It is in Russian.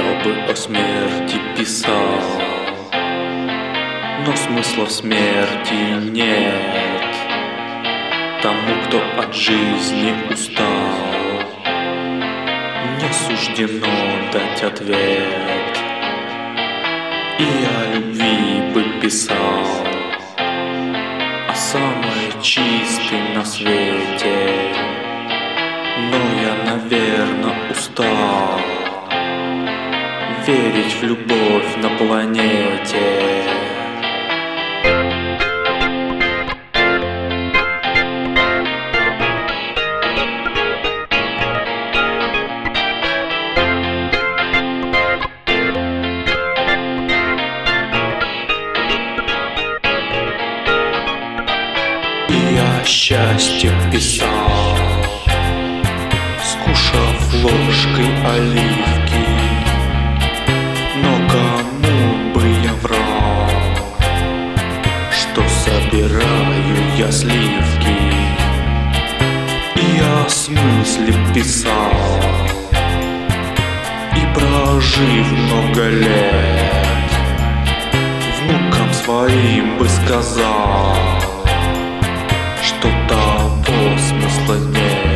бы о смерти писал, но смысла в смерти нет. Тому, кто от жизни устал, не суждено дать ответ. И о любви бы писал, о самой чистой на свете, но я, наверное, устал верить в любовь на планете. Я счастье писал, скушав ложкой оливки, но кому бы я врал, что собираю я сливки. И о смысле писал, и прожив много лет, внукам своим бы сказал, что того смысла нет.